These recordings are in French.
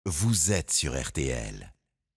vous êtes sur RTL.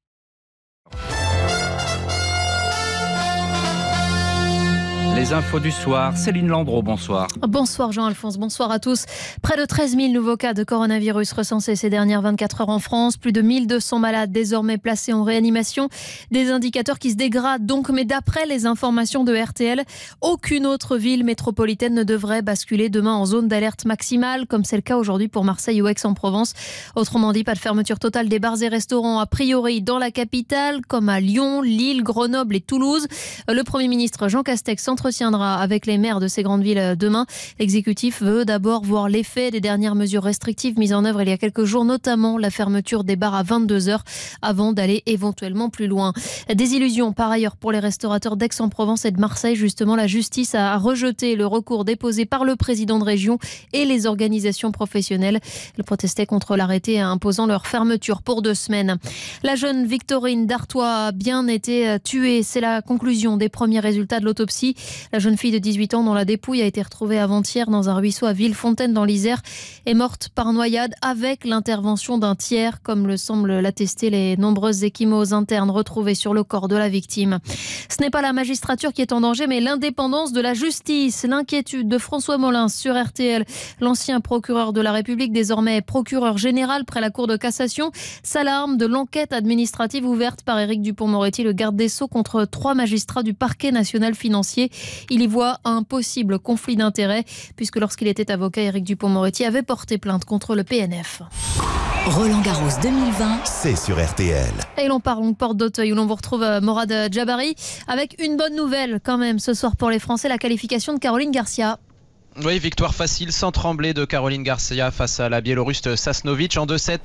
Les infos du soir, Céline Landreau, bonsoir. Bonsoir Jean-Alphonse, bonsoir à tous. Près de 13 000 nouveaux cas de coronavirus recensés ces dernières 24 heures en France. Plus de 1200 malades désormais placés en réanimation. Des indicateurs qui se dégradent donc, mais d'après les informations de RTL, aucune autre ville métropolitaine ne devrait basculer demain en zone d'alerte maximale, comme c'est le cas aujourd'hui pour Marseille ou Aix-en-Provence. Autrement dit, pas de fermeture totale des bars et restaurants a priori dans la capitale, comme à Lyon, Lille, Grenoble et Toulouse. Le Premier ministre Jean Castex s'entretiendra avec les maires de ces grandes villes demain. L'exécutif veut d'abord voir l'effet des dernières mesures restrictives mises en œuvre il y a quelques jours, notamment la fermeture des bars à 22h avant d'aller éventuellement plus loin. Désillusion par ailleurs pour les restaurateurs d'Aix-en-Provence et de Marseille. Justement, la justice a rejeté le recours déposé par le président de région et les organisations professionnelles. Ils protestaient contre l'arrêté imposant leur fermeture pour 2 semaines. La jeune Victorine d'Artois a bien été tuée. C'est la conclusion des premiers résultats de l'autopsie. La jeune fille de 18 ans dont la dépouille a été retrouvée avant-hier dans un ruisseau à Villefontaine dans l'Isère est morte par noyade avec l'intervention d'un tiers, comme le semblent l'attester les nombreuses ecchymoses internes retrouvées sur le corps de la victime. Ce n'est pas la magistrature qui est en danger, mais l'indépendance de la justice. L'inquiétude de François Molins sur RTL. L'ancien procureur de la République, désormais procureur général près la Cour de cassation, s'alarme de l'enquête administrative ouverte par Éric Dupond-Moretti, le garde des Sceaux, contre 3 magistrats du parquet national financier. Il y voit un possible conflit d'intérêts, puisque lorsqu'il était avocat, Éric Dupond-Moretti avait porté plainte contre le PNF. Roland-Garros 2020, C'est sur RTL. Et l'on part en porte d'Auteuil où l'on vous retrouve Morad Djabari avec une bonne nouvelle quand même ce soir pour les Français, la qualification de Caroline Garcia. Oui, victoire facile, sans trembler de Caroline Garcia face à la Biélorusse Sasnovic en 2-7,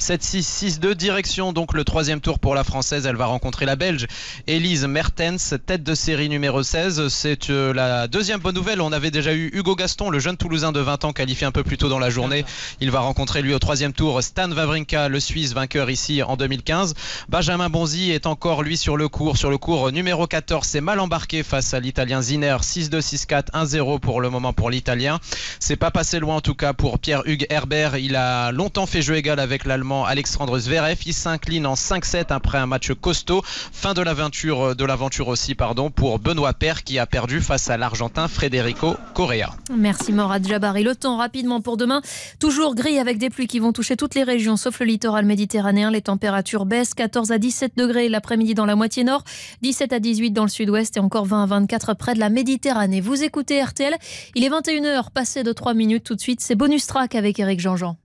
7-6, 6-2. Direction donc le 3e tour pour la Française. Elle va rencontrer la Belge Elise Mertens, tête de série numéro 16. C'est la deuxième bonne nouvelle. On avait déjà eu Hugo Gaston, le jeune Toulousain de 20 ans, qualifié un peu plus tôt dans la journée. Il va rencontrer lui au 3e tour Stan Wawrinka, le Suisse, vainqueur ici en 2015. Benjamin Bonzi est encore lui sur le cours numéro 14. C'est mal embarqué face à l'Italien Zinner, 6-2, 6-4, 1-0 pour le moment pour l'Italien. C'est pas passé loin en tout cas pour Pierre-Hugues Herbert. Il a longtemps fait jeu égal avec l'Allemand Alexandre Zverev. Il s'incline en 5-7 après un match costaud. Fin de l'aventure aussi pour Benoît Paire qui a perdu face à l'Argentin Federico Correa. Merci Morad Djabari. Le temps rapidement pour demain. Toujours gris avec des pluies qui vont toucher toutes les régions sauf le littoral méditerranéen. Les températures baissent, 14 à 17 degrés l'après-midi dans la moitié nord, 17 à 18 dans le sud-ouest et encore 20 à 24 près de la Méditerranée. Vous écoutez RTL, il est 21h passé de 3 minutes. Tout de suite, c'est Bonus Track avec Éric Jean-Jean.